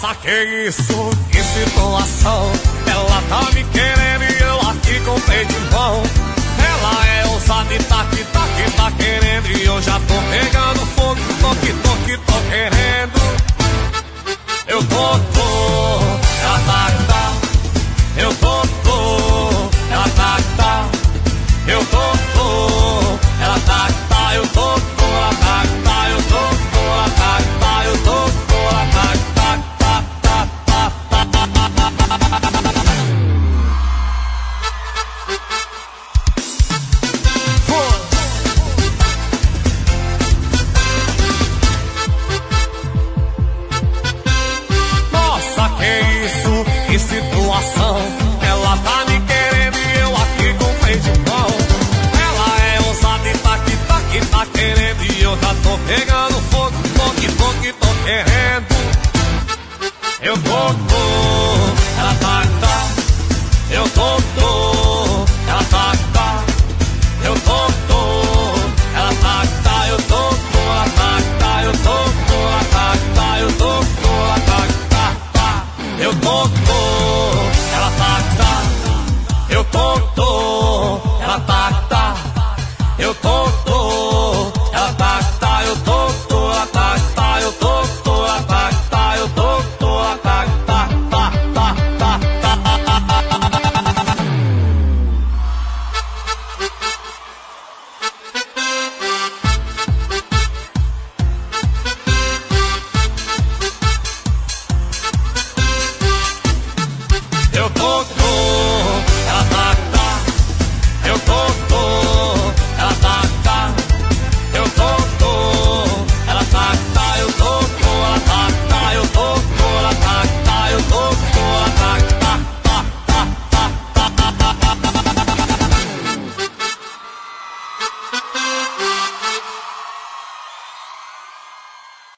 Ela, que isso, que situação. Ela tá me querendo e eu aqui com o peito em mão. Ela é ousada e tá querendo e eu já tô pegando fogo. Toque, toque,